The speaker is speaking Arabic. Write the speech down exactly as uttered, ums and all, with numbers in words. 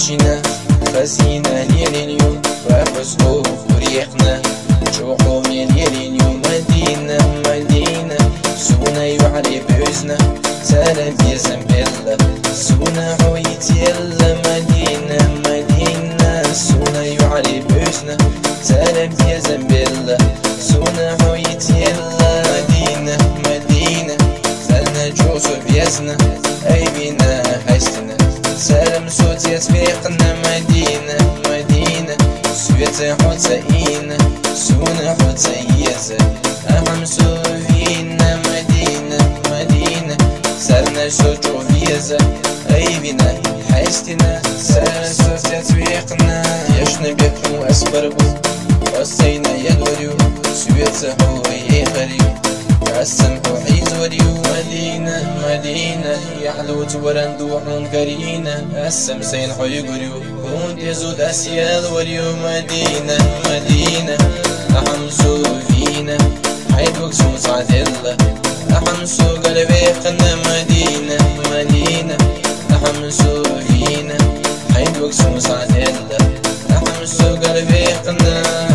مشينا خزينا ليالي وفسقوا وريحنا جوحوا من ليالي مدينة مدينة سونا يعلي بوزنا سلام بيزن بالله سونا عويت يلا مدينة مدينة سونا يعلي بوزنا سلام بيزن بالله سونا عويت يلا مدينة مدينة سلنا جوزو بيزنا أي بينا حيستنا سلام صوت يسبيقنا مدينة مدينة سويت حسينة سونا حسيزة أهم سوفينا مدينة مدينة سلنا شجو بيزة أي بينا حيستنا سلام صوت يسبيقنا يشنا بيكو أسبربو وسينا يدوريو سويت حوي خريو السمح حيز وريو مدينة مدينة يحلو توران دوحون كرينة السمسين حي قريو كون يزود أسيال وريو مدينة مدينة أحمسو فينا حيد وكسو صعدلة أحمسو قلبي قنا مدينة مدينة أحمسو فينا حيد وكسو صعدلة أحمسو قلبي قنا